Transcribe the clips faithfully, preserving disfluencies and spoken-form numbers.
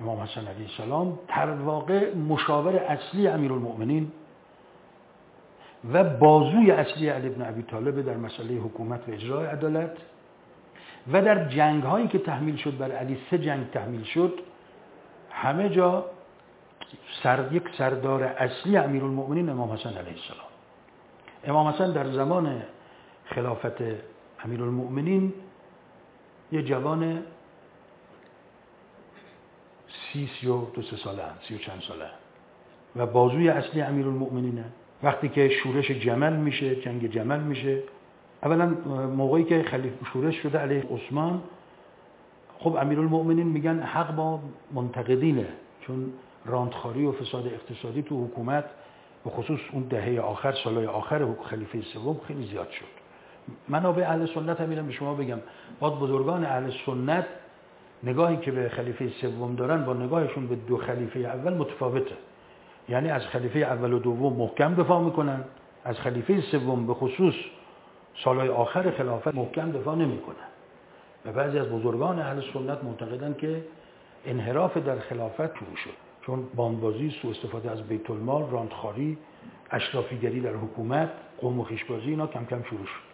امام حسن علیه السلام در واقع مشاور اصلی امیرالمؤمنین و بازوی اصلی علی بن ابی طالب در مسئله حکومت و اجرای عدالت و در جنگ هایی که تحمیل شد بر علی، سه جنگ تحمیل شد، همه جا سر یک سردار اصلی امیرالمؤمنین امام حسن علیه السلام. امام حسن در زمان خلافت امیرالمؤمنین یه جوان سی سی و دو سه ساله سی و چند ساله و بازوی اصلی امیرالمؤمنینه. وقتی که شورش جمل میشه، جنگ جمل میشه، اولا موقعی که خلیفه شورش شده علیه عثمان، خب امیرالمؤمنین میگن حق با منتقدینه، چون راندخاری و فساد اقتصادی تو حکومت به خصوص اون دهه آخر، سالهای آخر خلیفه سوم خیلی زیاد شد. منابع اهل سنت هم میرم به شما بگم، باز بزرگان اهل سنت نگاهی که به خلیفه سوم دارن با نگاهشون به دو خلیفه اول متفاوته. یعنی از خلیفه اول و دوم محکم دفاع میکنن، از خلیفه سوم به خصوص سالهای آخر خلافت محکم دفاع نمیکنن. و بعضی از بزرگان اهل سنت معتقدن که انحراف در خلافت شروع شد، چون باندبازی، سوء استفاده از بیت المال، راندخاری، اشرافیگری در حکومت، قوم و خویشبازی، اینا کم کم شروع شد.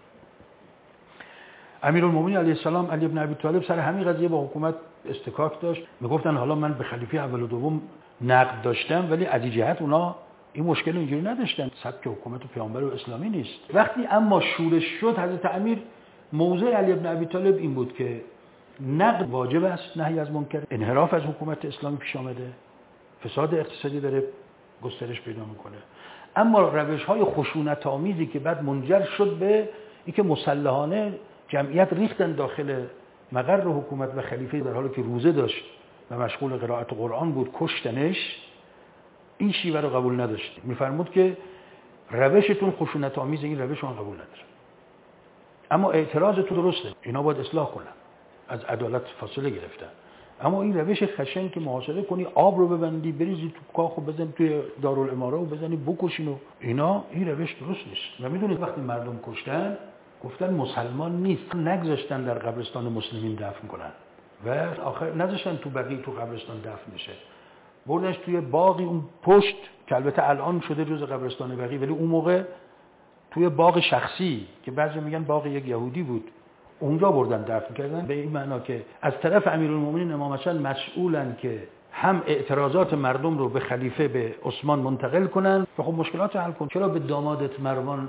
امیرالمومنین علیه السلام علی بن ابی طالب سر همین قضیه با حکومت استکاک داشت. میگفتن حالا من به خلیفه اول و دوم نقد داشتم، ولی از این جهت اونا این مشکل اینجوری نداشتن، سبک حکومت پیامبر و اسلامی نیست. وقتی اما شورش شد، حضرت امیر موضع علی بن ابی طالب این بود که نقد واجب است، نهی از منکر، انحراف از حکومت اسلامی پیش آمده، فساد اقتصادی داره گسترش پیدا میکنه، اما روش‌های خشونت‌آمیزی که بعد منجر شد به اینکه مسلحانه جمعیت ریختن داخل مقر حکومت و خلیفه در حالی که روزه داشت و مشغول قرائت قرآن بود، کشتنش، این شیوه رو قبول نداشت. میفرمود که روشتون خشونت‌آمیز، این روش من قبول ندارم، اما اعتراضتون درسته، اینا باید اصلاح کنن، از عدالت فاصله گرفتن، اما این روش خشن که محاصره کنی، آب رو ببندی، بریزی تو کاخ و بزنی توی دارالاماره و بزنی بکشین و اینا، این روش درست نیست. و میدونید وقتی مردم کشتن گفتن مسلمان نیست، نگذاشتن در قبرستان مسلمین دفن کنن و آخر نذاشتن تو بقیع تو قبرستان دفن بشه، بردنش توی باقی اون پشت که البته الان شده جز قبرستان بقیع، ولی اون موقع توی باغ شخصی که بعضی میگن باغ یک یهودی بود، اونجا بردن دفن کردن. به این معنا که از طرف امیرالمومنین امام حسن مسئولن که هم اعتراضات مردم رو به خلیفه، به عثمان منتقل کنن و خب مشکلات حل کن. چرا به دامادت مروان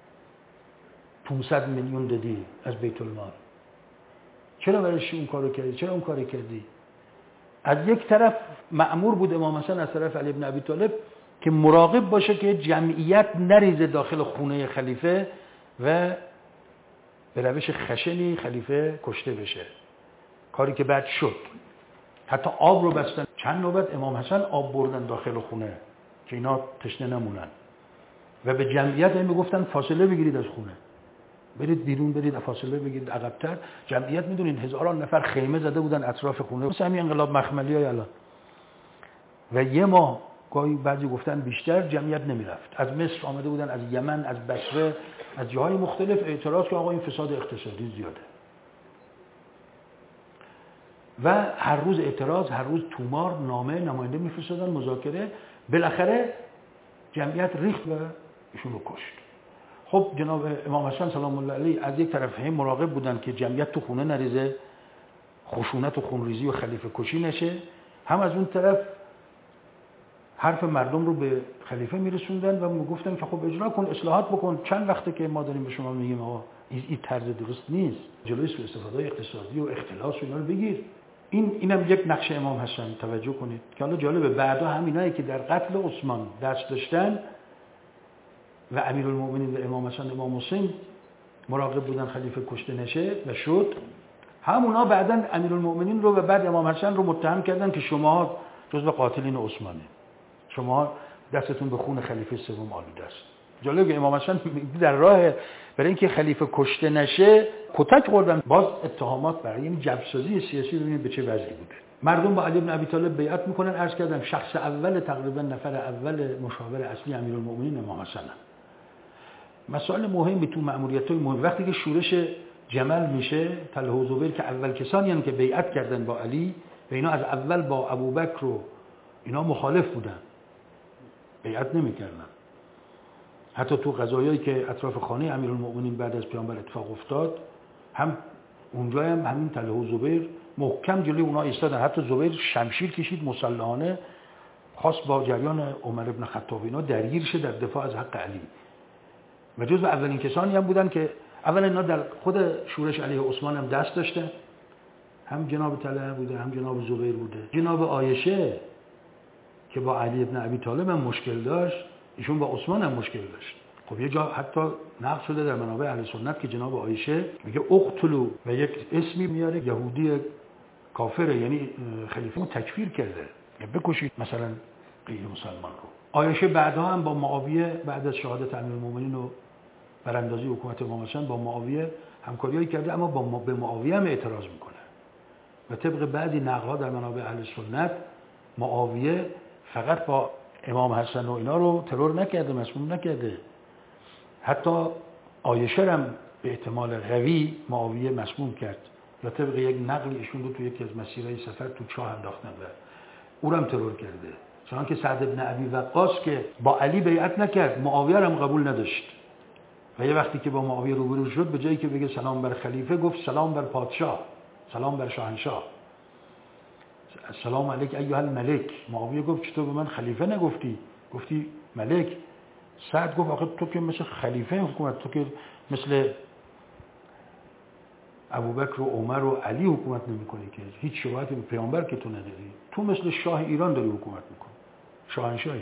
پانصد میلیون دادی از بیت المال؟ چرا برایش اون کارو کردی؟ چرا اون کارو کردی؟ از یک طرف مأمور بود امام حسن از طرف علی بن ابی طالب که مراقب باشه که جمعیت نریزه داخل خونه خلیفه و به روش خشنی خلیفه کشته بشه، کاری که بعد شد. حتی آب رو بستن، چند نوبت امام حسن آب بردن داخل خونه که اینا تشنه نمونن و به جمعیت هم میگفتن فاصله بگیرید از خونه، برید بیرون، برید فاصله بگیرید عقب‌تر. جمعیت میدونین هزاران نفر خیمه زده بودن اطراف خونه، مثل همین انقلاب مخملی الان، و یه ماه گاهی بعضی گفتن بیشتر جمعیت نمیرفت. از مصر آمده بودن، از یمن، از بصره، از جاهای مختلف اعتراض که آقا این فساد اقتصادی زیاده و هر روز اعتراض، هر روز تومار، نامه، نماینده میفرستادن، مذاکره. بالاخره جمعیت ریخت و ایشون رو کشت. خب جناب امام حسن سلام الله علیه از یک طرف هم مراقب بودن که جمعیت تو خونه نریزه، خشونت و خونریزی و خلیفه کشی نشه، هم از اون طرف حرف مردم رو به خلیفه میرسوندن و میگفتن که خب اجرا کن، اصلاحات بکن. چند وقته که ما داریم به شما میگیم آقا این طرز درست نیست، جلوی سوء استفاده اقتصادی و اختلاس و اینا رو بگیر. این اینم یک نقش امام حسن، توجه کنید که حالا جالبه بعدا همینایی که در قتل عثمان دست داشتن و امیرالمومنین و امام حسن امام حسین مراقب بودن خلیفه کشته نشه و شد، همونا بعداً امیرالمومنین رو و بعد امام حسن رو متهم کردن که شما جزو قاتلین عثمانه، شما دستتون به خون خلیفه سوم آلوده است. جالب که امام حسن در راه برای اینکه خلیفه کشته نشه کتک خوردن. باز اتهامات برای این جبرسازی سیاسی، ببینید به چه وضعی بوده. مردم با علی بن ابی طالب بیعت میکنن. عرض کردم شخص اول، تقریبا نفر اول مشاور اصلی امیرالمومنین امام حسن. مسائل مهمی تو مأموریت‌های مهم، وقتی که شورش جمل میشه، طلحه و زبیر که اول کسانی هستند که بیعت کردن با علی و اینا از اول با ابوبکر و اینا مخالف بودن، بیعت نمی‌کردن. حتی تو قضایایی که اطراف خانه امیرالمؤمنین بعد از پیامبر اتفاق افتاد، هم اونجا هم همین طلحه و زبیر محکم جلوی اونا ایستادن. حتی زبیر شمشیر کشید مسلحانه، خواست با جریان عمر ابن خطاب اینا درگیر شه در دفاع از حق علی. و جزو اولین کسانی هم بودن که اولا اینا در خود شورش علیه عثمان هم دست داشتن، هم جناب طلحه بوده هم جناب زبیر بوده. جناب عایشه که با علی ابن ابی طالب هم مشکل داشت، ایشون با عثمان هم مشکل داشت. خب یه جا حتی نقل شده در منابع اهل سنت که جناب عایشه میگه اقتلوا و یک اسمی میاره یهودی کافره، یعنی خلیفه رو تکفیر کرده، یعنی بکشید مثلا غیر مسلمان رو. عایشه بعدها هم با معاویه بعد از شهادت امیرالمومنین و براندازی حکومت امام حسن با معاویه همکاریایی کرده، اما با ما به معاویه هم اعتراض میکنه. و طبق بعضی نقل‌ها در منابع اهل سنت معاویه فقط با امام حسن و اینا رو ترور نکرده، مسموم نکرده، حتی عایشه هم به احتمال قوی معاویه مسموم کرد. یا طبق یک نقل ایشون رو تو یکی از مسیرهای سفر تو چاه انداختن و او رو هم ترور کرده. چون که سعد بن ابی وقاص که با علی بیعت نکرد، معاویه هم قبول نداشت و یه وقتی که با معاویه روبرو شد، به جایی که بگه سلام بر خلیفه، گفت سلام بر پادشاه، سلام بر شاهنشاه، السلام علیک ایها الملک. معاویه گفت چطور به من خلیفه نگفتی، گفتی ملک؟ سعد گفت آخه تو که مثل خلیفه حکومت، تو که مثل ابوبکر و عمر و علی حکومت نمی‌کنی که، هیچ شباهتی به پیامبر که تو نداری، تو مثل شاه ایران داری حکومت می‌کنی، شاهنشاهی،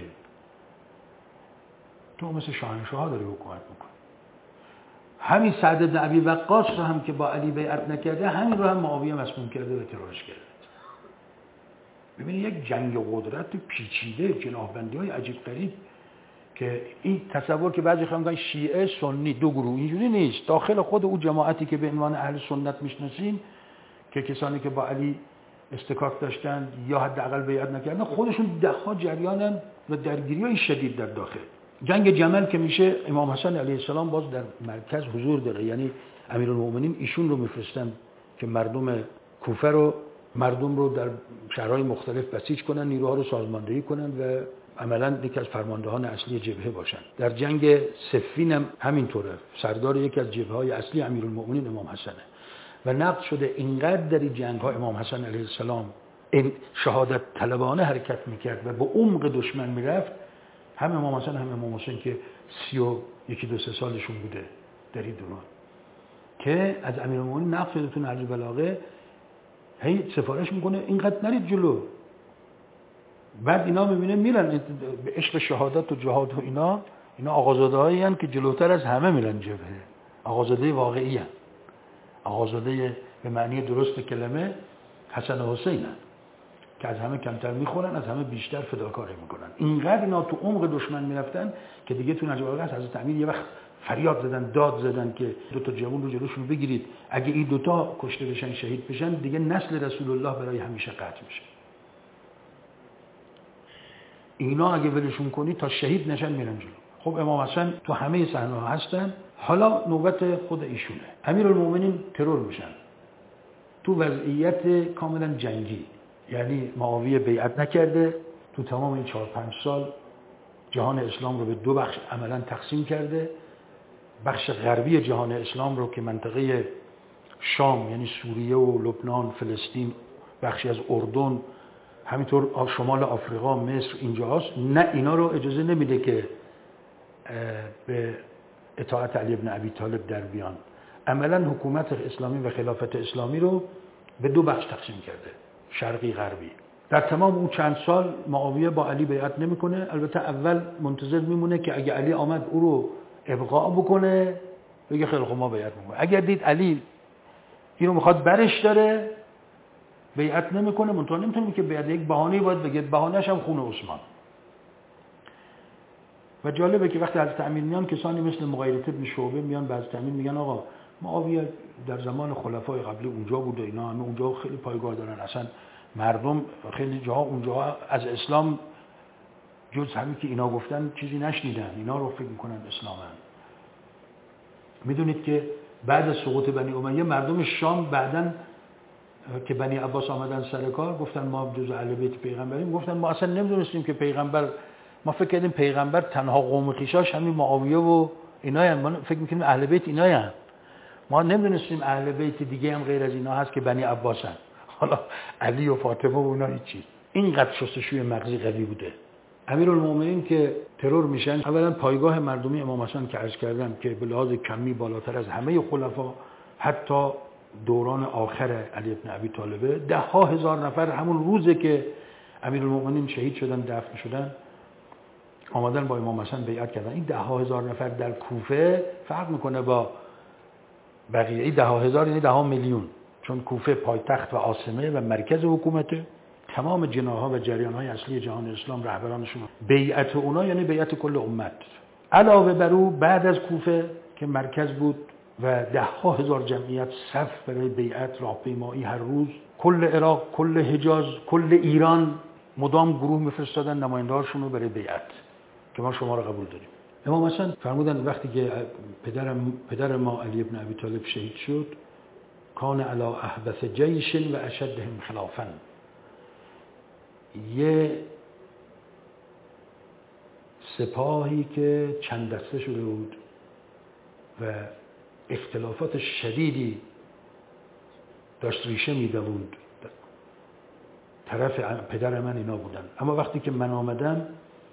تو مثل شاهنشاه داری حکومت می‌کنی. همین سعد بن ابی وقاص رو هم که با علی بیعت نکرده، همین رو هم معاویه مسموم کرده و ترورش کرده. ببینید یک جنگ قدرت پیچیده، جناحبندی‌های عجیب غریب که این تصور که بعضی خواهند شیعه سنی دو گروه، اینجوری نیست. داخل خود او جماعتی که به عنوان اهل سنت میشناسیم که کسانی که با علی استکاک داشتن یا حداقل بیعت نکردن، خودشون ده‌ها جریانن و درگیری‌های شدید در داخل. جنگ جمل که میشه، امام حسن علیه السلام باز در مرکز حضور داره، یعنی امیرالمومنین ایشون رو میفرستن که مردم کوفه رو مردم رو در شهرهای مختلف بسیج کنن، نیروها رو سازماندهی کنن و عملاً یکی از فرماندهان اصلی جبهه باشن. در جنگ صفین هم همینطوره، سردار یکی از جبهه‌های اصلی امیرالمومنین امام حسنه و نقد شده اینقدر در این جنگ‌ها امام حسن علیه السلام این شهادت طلبانه حرکت میکرد و به عمق دشمن میرفت، هم امام حسن هم امام حسین که سی و یکی دو سه سالشون بوده در این دوران، که از امیرالمومنین نقد شده تو نهج البلاغه، هی سفارش میکنه اینقدر نرید جلو. بعد اینا میبینه میرن به عشق شهادت و جهاد و اینا، اینا آقازاده هایی هستند که جلوتر از همه میرن جبهه، آقازاده واقعی هستند، آقازاده به معنی درست کلمه حسن و حسین هستند که از همه کمتر میخورن، از همه بیشتر فداکاری میکنن. اینقدر اینا تو عمق دشمن میرفتن که دیگه تو نهج البلاغه حضرت امیر یه وقت فریاد زدن، داد زدن که دو تا جوان رو جلوشون بگیرید، اگه این دوتا کشته بشن، شهید بشن، دیگه نسل رسول الله برای همیشه قطع میشه. اینا اگه ولشون کنی تا شهید نشن میرن جلو. خب امام حسن تو همه صحنه ها هستن. حالا نوبت خود ایشونه. امیرالمومنین ترور میشن تو وضعیت کاملا جنگی، یعنی معاویه بیعت نکرده، تو تمام این چهار پنج سال جهان اسلام رو به دو بخش عملا تقسیم کرده. بخش غربی جهان اسلام رو که منطقه شام یعنی سوریه و لبنان، فلسطین، بخشی از اردن، همینطور شمال آفریقا، مصر اینجا هست، نه اینا رو اجازه نمیده که به اطاعت علی ابن ابی طالب در بیان. عملا حکومت اسلامی و خلافت اسلامی رو به دو بخش تقسیم کرده، شرقی غربی. در تمام اون چند سال معاویه با علی بیعت نمیکنه. البته اول منتظر میمونه که اگه علی آمد او رو ابقاء بکنه، بگه خیلی خوب ما بیعت میکنه. اگر دید علی اینو میخواد برش داره، بیعت نمیکنه. منتها نمیتونه که بیعت، یک بهانه‌ای باید بگه، بهانه‌اش هم خون عثمان. و جالبه که وقتی حضرت امیر میان، کسانی مثل مغیرة بن شعبه میان به حضرت امیر میگن آقا معاویه در زمان خلفای قبلی اونجا بوده، اینا همه اونجا خیلی پایگاه دارن، اصلا مردم خیلی جاها اونجا از اسلام جز همین که اینا گفتن چیزی نشنیدن، اینا رو فکر میکنن اسلامن. میدونید که بعد از سقوط بنی امیه مردم شام بعداً که بنی عباس آمدن سر کار گفتن ما جزء اهل بیت پیغمبریم، گفتن ما اصلا نمیدونستیم که پیغمبر، ما فکر کردیم پیغمبر تنها قوم خویشاش همین معاویه و ایناین، ما فکر می‌کردیم اهل بیت ایناین، ما نمیدونستیم اهل بیت دیگه هم غیر از اینا هست که بنی عباسن، حالا علی و فاطمه و اونا هیچی. اینقدر شستشوی مغزی قوی بوده. امیرالمومنین که ترور میشن، اولا پایگاه مردمی امام حسن که عرض کردم که به لحاظ کمی بالاتر از همه خلفا، حتی دوران آخر علی بن ابی طالبه، ده ها هزار نفر همون روزه که امیرالمومنین شهید شدن، دفن شدن، آمدن با امام حسن بیعت کردن. این ده ها هزار نفر در کوفه فرق میکنه با بقیه. این ده ها هزار یعنی ده ها میلیون، چون کوفه پایتخت و عاصمه و مرکز حکومته، تمام جناح‌ها و جریان‌های اصلی جهان اسلام رهبرانشون، بیعت اونا یعنی بیعت کل امت. علاوه بر او بعد از کوفه که مرکز بود و ده ها هزار جمعیت صف برای بیعت، راهپیمایی هر روز، کل عراق، کل حجاز، کل ایران مدام گروه میفرستادن نماینده‌هاشون رو برای بیعت که ما شما رو قبول داریم. امام حسن فرمودن وقتی که پدرم پدر ما علی بن ابی طالب شهید شد، کان علی احدث جیش و اشدهم خلافا، یه سپاهی که چند دسته شده بود و اختلافات شدیدی داشت ریشه می‌دووند، طرف پدر من اینا بودن. اما وقتی که من آمدم،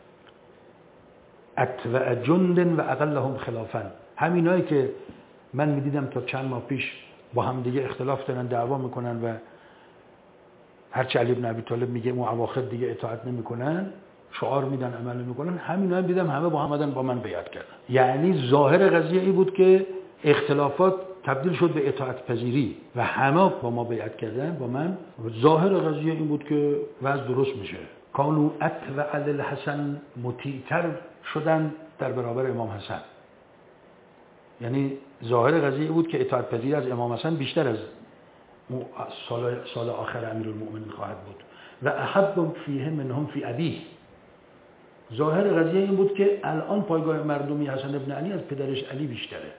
اتبع جند و اقلهم خلافا، همینایی که من می‌دیدم تا چند ماه پیش با هم دیگه اختلاف دارن، دعوا میکنن و هرچی علی بن ابی طالب میگه اون اواخر دیگه اطاعت نمیکنن، شعار میدن عمل نمیکنن، همین هم دیدم همه با هم آمدن با من بیعت کردن. یعنی ظاهر قضیه ای بود که اختلافات تبدیل شد به اطاعت پذیری و همه با ما بیعت کردن با من. ظاهر قضیه این بود که وضع درست میشه. کانو اتبع للحسن، مطیع‌تر شدن در برابر امام حسن. یعنی ظاهر قضیه بود که اطاعت پذیری از امام حسن بیشتر از سال سال آخر امیرالمومنین خواهد بود. و احب فیه منهم فی ابیه، ظاهر قضیه این بود که الان پایگاه مردمی حسن ابن علی از پدرش علی بیشتره،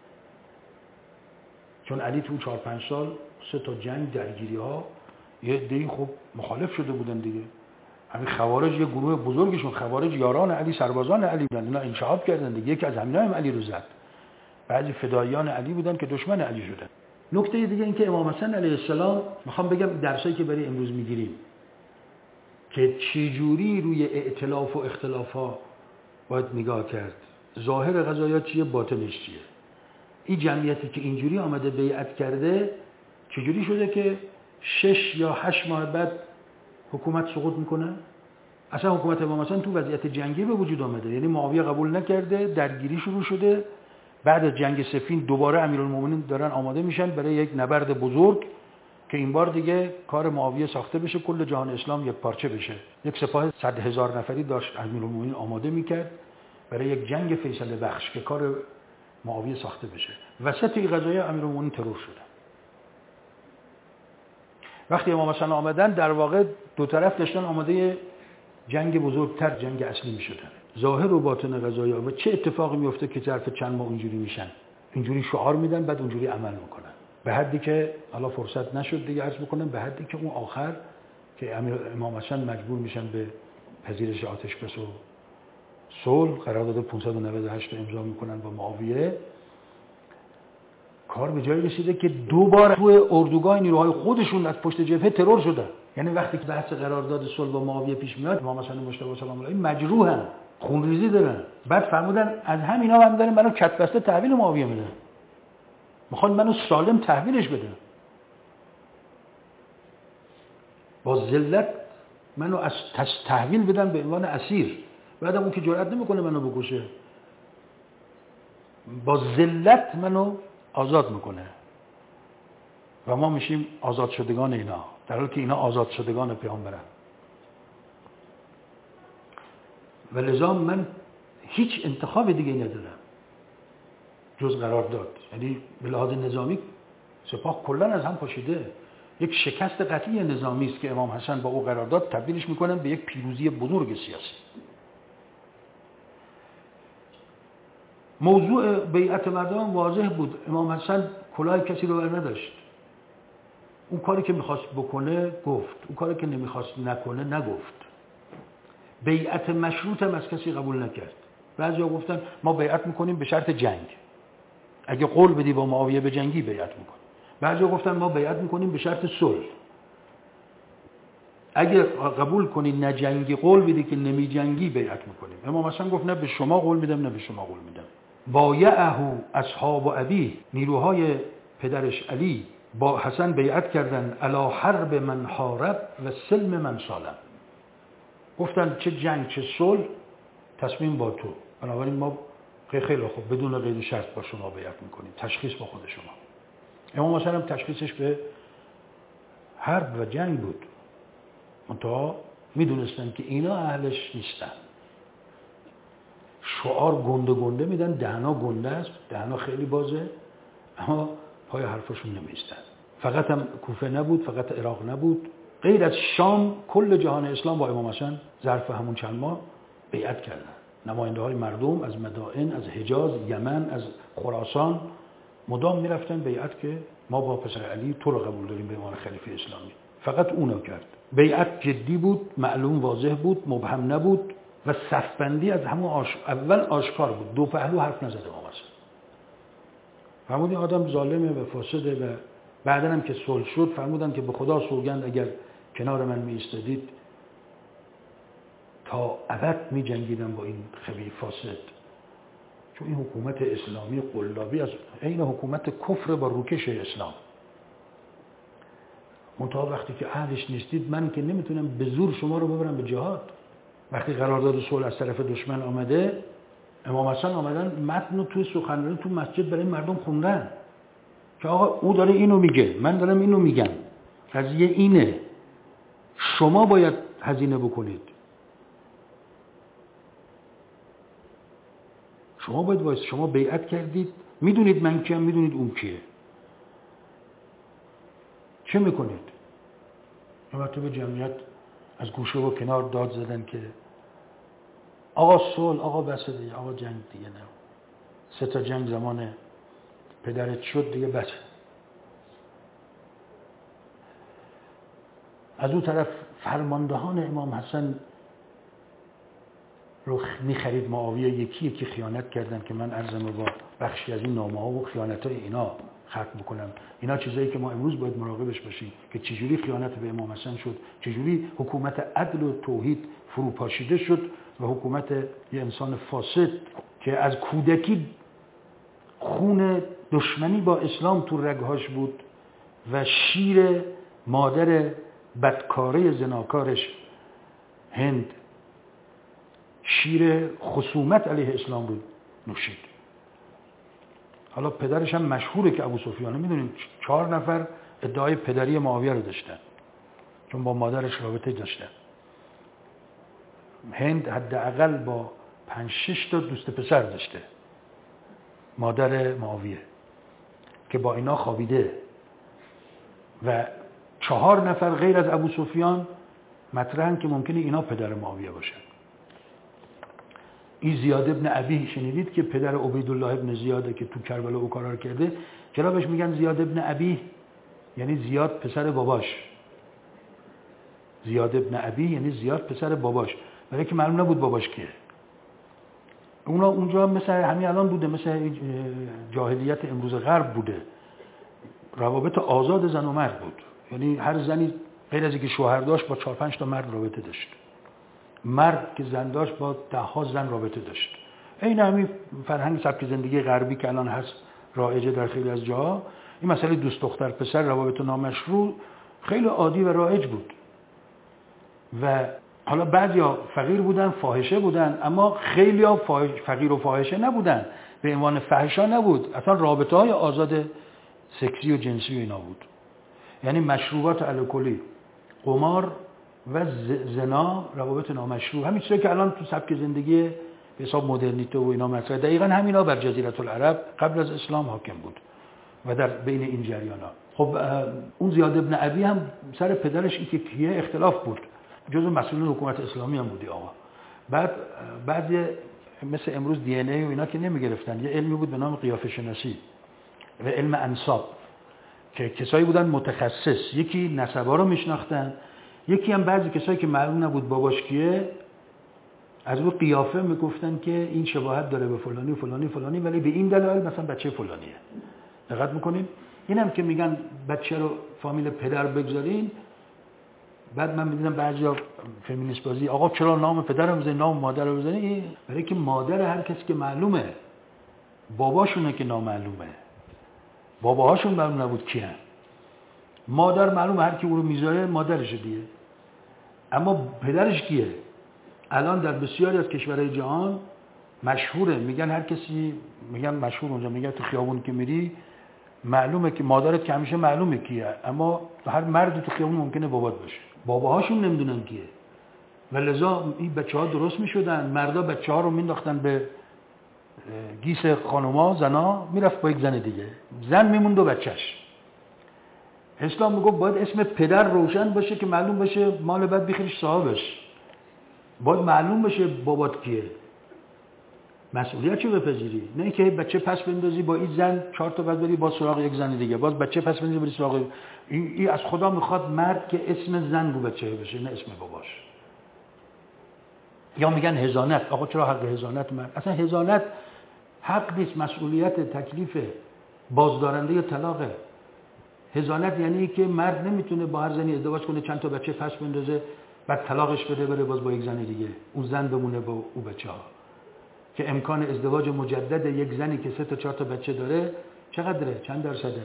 چون علی تو چهار پنج سال سه تا جنگ، درگیری ها، یه عده‌ای خب مخالف شده بودن دیگه. همین خوارج یه گروه بزرگشون، خوارج یاران علی، سربازان علی بودن، اینا انشعاب کردن دیگه، یکی از همین‌ها هم علی رو زد. بعضی فداییان علی بودن که دشمن علی شدن. نکته دیگه این که امام حسن علیه السلام، میخوام بگم درسایی که برای امروز میگیریم که چجوری روی ائتلاف و اختلافا باید نگاه کرد، ظاهر قضایا چیه، باطنش چیه. این جمعیتی که اینجوری آمده بیعت کرده، چجوری شده که شش یا هشت ماه بعد حکومت سقوط میکنه؟ اصلا حکومت امام حسن تو وضعیت جنگی به وجود آمده، یعنی معاویه قبول نکرده، درگیری شروع شده. بعد از جنگ صفین دوباره امیرالمومنین دارن آماده میشن برای یک نبرد بزرگ که این بار دیگه کار معاویه ساخته بشه، کل جهان اسلام یک پارچه بشه. یک سپاه صد هزار نفری داشت امیرالمومنین آماده میکرد برای یک جنگ فیصله بخش که کار معاویه ساخته بشه. وسط این قضیه امیرالمومنین ترور شده. وقتی امام حسن آمدن، در واقع دو طرف داشتن آماده جنگ بزرگتر، جنگ اصلی میشدن. ظاهر و باطن قضایا و چه اتفاقی میفته که ظرف چند ماه اونجوری میشن، اینجوری شعار میدن، بعد اونجوری عمل میکنن. به حدی که حالا فرصت نشد دیگه عرض بکنم، به حدی که اون آخر که امیر امام حسن مجبور میشن به پذیرش آتش بس و صلح، قرارداد پانصد و نود و هشت امضا میکنن با معاویه، کار به جایی رسیده که دو بار تو اردوگاه نیروهای خودشون از پشت جبهه ترور شدن. یعنی وقتی که بحث قرارداد صلح با معاویه پیش میاد، امام حسن مجتبی سلام الله علیه مجروحن، خونریزی دارن. بعد فرمودن از همینا هم دارن منو کتبسته تحویل معاویه میدن، میخوان منو سالم تحویلش بدن، با ذلت منو از تحویل بدن به عنوان اسیر. بعدم اون که جرئت نمیکنه منو بکشه، با ذلت منو آزاد میکنه و ما میشیم آزاد شدگان اینا، در حالی که اینا آزاد شدگان پیامبرن. و لذا من هیچ انتخاب دیگه ندارم جز قرارداد. یعنی به لحاظ نظامی سپاه کلا از هم پاشیده، یک شکست قطعی نظامی است که امام حسن با او قرارداد تبدیلش میکنن به یک پیروزی بزرگ سیاسی. موضوع بیعت مردم واضح بود. امام حسن کلاه کسی رو بر نداشت، اون کاری که میخواست بکنه گفت، اون کاری که نمیخواست نکنه نگفت. بیعت مشروط هم از کسی قبول نکرد. بعضیا گفتن ما بیعت میکنیم به شرط جنگ، اگه قول بدی با معاویه به جنگی بیعت میکنیم. بعضیا گفتن ما بیعت میکنیم به شرط صلح، اگه قبول کنی نه جنگی قول بدی که نمی جنگی بیعت میکنیم. امام حسن گفت نه به شما قول میدم نه به شما قول میدم. بایعه اصحاب ابی، نیروهای پدرش علی با حسن بیعت کردن علی حرب من حارب و سلم من سالم. گفتن چه جنگ چه صلح تصمیم با تو، بنابراین ما خیلی خوب بدون قید شرط با شما بیعت میکنیم، تشخیص با خود شما. امام حسن هم تشخیصش به حرب و جنگ بود، منتها میدونستن که اینا اهلش نیستن. شعار گنده گنده میدن، دهنا گنده است، دهنا خیلی بازه، اما پای حرفشون نمیستن. فقط هم کوفه نبود، فقط عراق نبود، غیر از شام کل جهان اسلام با امام حسن ظرف همون چند ماه بیعت کردن. نماینده های مردم از مدائن، از حجاز، یمن، از خراسان مدام میرفتن بیعت که ما با پسر علی تو رو قبول داریم به عنوان خلیفه اسلامی. فقط اونو کرد. بیعت جدی بود، معلوم واضح بود، مبهم نبود و صفبندی از همون آش... اول آشکار بود. دو پهلو حرف نزد امام حسن. فرمودین آدم ظالمه و فاسده و بعدن هم که صلح شد فرمودن که به خدا سوگند اگر کنار من می ایستادید تا ابد می جنگیدم با این خبیث فاسد، چون این حکومت اسلامی قلابی از عین حکومت کفر با روکش اسلام. منتها وقتی که اهلش نیستید من که نمیتونم به زور شما رو ببرم به جهاد. وقتی قرارداد صلح از طرف دشمن آمده، امام حسن آمدن متن رو توی سخنرانی تو مسجد برای مردم خوندن که آقا او داره اینو میگه، من دارم اینو میگم، قضیه اینه، شما باید هزینه بکنید، شما باید وایس، شما بیعت کردید، میدونید من کیم، میدونید اون کیه، چه میکنید؟ البته به جمعیت از گوشه و کنار داد زدن که آقا صلح، آقا بسه دیگه، آقا جنگ دیگه نه، سه تا جنگ زمان پدرت شد دیگه بسه. از اون طرف فرماندهان امام حسن رو میخرید معاویه، یکی یکی خیانت کردن که من عرضم با بخشی از این نامه ها و خیانت های اینا ختم بکنم. اینا چیزایی که ما امروز باید مراقبش باشیم که چجوری خیانت به امام حسن شد، چجوری حکومت عدل و توحید فروپاشیده شد و حکومت یه انسان فاسد که از کودکی خون دشمنی با اسلام تو رگهاش بود و شیر مادر بدکاره زناکارش هند شیر خصومت علیه اسلام رو نوشید. حالا پدرش هم مشهوره که ابو سفیانه، میدونیم چهار نفر ادعای پدری معاویه رو داشتن چون با مادرش رابطه داشتن. هند حداقل با پنج شش تا دوست پسر داشته، مادر معاویه، که با اینا خوابیده و چهار نفر غیر از ابو سفیان مطرحن که ممکنه اینا پدر معاویه باشن. این زیاد ابن ابی شنیدید که پدر عبیدالله ابن زیاده که تو کربلا او کارا کرده، چرا بهش میگن زیاد ابن ابی؟ یعنی زیاد پسر باباش. زیاد ابن ابی یعنی زیاد پسر باباش، برای که معلوم نبود باباش کیه. اونا اونجا مثل همین الان بوده، مثل جاهلیت امروز غرب بوده، روابط آزاد زن و مرد بود، یعنی هر زنی غیر از اینکه شوهر داشت با چهار پنج تا مرد رابطه داشت، مرد که زن داشت با ده ها زن رابطه داشت. این همین فرهنگ سبک زندگی غربی که الان هست رایجه در خیلی از جاها، این مسئله دوست دختر پسر، روابط نامشروع خیلی عادی و رایج بود. و حالا بعضیا فقیر بودن، فاحشه بودن، اما خیلیا فقیر و فاحشه نبودن، به عنوان فحشا نبود، اصلا رابطه های آزاد سکسی و جنسی و اینا بود. یعنی مشروبات الکلی، قمار و زنا، روابط نامشروع، همین چیزی که الان تو سبک زندگی به حساب مدرنیته و اینا مطرحه، دقیقاً همینا بر جزیره العرب قبل از اسلام حاکم بود و در بین این جریانا. خب اون زیاد ابن ابی هم سر پدرش این که کیه اختلاف بود، جزو مسئولین حکومت اسلامی هم بودی آقا. بعد بعضی مثل امروز دی ان ای و اینا که نمیگرفتن، یه علمی بود به نام قیافه شناسی و علم انساب که کسایی بودن متخصص، یکی نسبا رو میشناختن، یکی هم بعضی کسایی که معلوم نبود باباش کیه از اون قیافه میگفتن که این شباهت داره به فلانی و فلانی فلانی، ولی به این دلایل مثلا بچه فلانیه. دقت میکنین؟ اینم که میگن بچه رو فامیل پدر بگذارین، بعد من میدیدم بعضیا فمینیست بازی آقا چرا نام پدر رو بزنین نام مادر رو بزنین؟ برای که مادر هر کسی که معلومه، باباشونه که نامعلومه، باباهاشون معلوم نبود کیه. مادر معلومه، هر کی او رو میذاره مادرشه دیگه. اما پدرش کیه؟ الان در بسیاری از کشورهای جهان مشهوره، میگن هر کسی، میگن مشهور اونجا، میگن تو خیابون که میری معلومه که مادرت که همیشه معلومه کیه، اما هر مردی تو خیابون ممکنه بابات باشه، باباهاشون نمیدونن کیه. و لذا این بچه‌ها درست میشدن، مردا بچه‌ها رو مینداختن به گیس خانوما، زنا میرفت با یک زن دیگه، زن میموند و بچه‌ش. اسلام میگه باید اسم پدر روشن باشه که معلوم باشه مال بعد بخیرش صاحبش، باید معلوم باشه بابات کیه، مسئولیتشو بپذیری، نه اینکه بچه پس بندازی با این زن چهار تا بعد بری با سراغ یک زن دیگه، باز بچه پس بندازی بری سراغ این, این از خدا میخواد مرد که اسم زن رو بچه بشه نه اسم باباش. یا میگن حضانت، آقا چرا حق حضانت مرد؟ اصلا حضانت حق نیست، مسئولیت، تکلیف بازدارنده یا طلاقه. حضانت یعنی که مرد نمیتونه با هر زنی ازدواج کنه چند تا بچه پس بندازه بعد طلاقش بده بره باز با یک زن دیگه، اون زن بمونه با اون بچه‌ها. که امکان ازدواج مجدد یک زنی که سه تا چهار تا بچه داره چقدره؟ چند درصده؟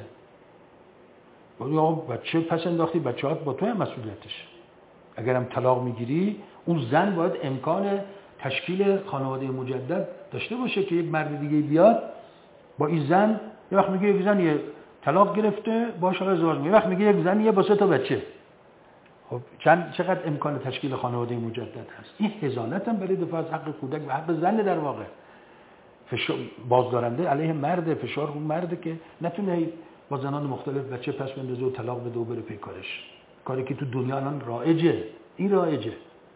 یا بچه پس انداختی، بچه‌هات با تو هم مسئولیتش. اگرم طلاق میگیری اون زن باید امکان تشکیل خانواده مجدد داشته باشه که یک مرد دیگه بیاد با این زن. یه وقت میگه یک زن یه طلاق گرفته باهاش ازدواج میکنه، یه وقت میگه یک زن یه با سه تا بچه. خب چند چقدر امکان تشکیل خانواده مجدد هست؟ این حضانت هم برای دفاع از حق کودک و حق زن در واقع. فشار بازدارنده علیه مرد، فشار اون مرده که نتونه با زنان مختلف بچه پس بندازه و طلاق بده و بره پی کارش. کاری که تو دنیا الان رایجه، این رایجه.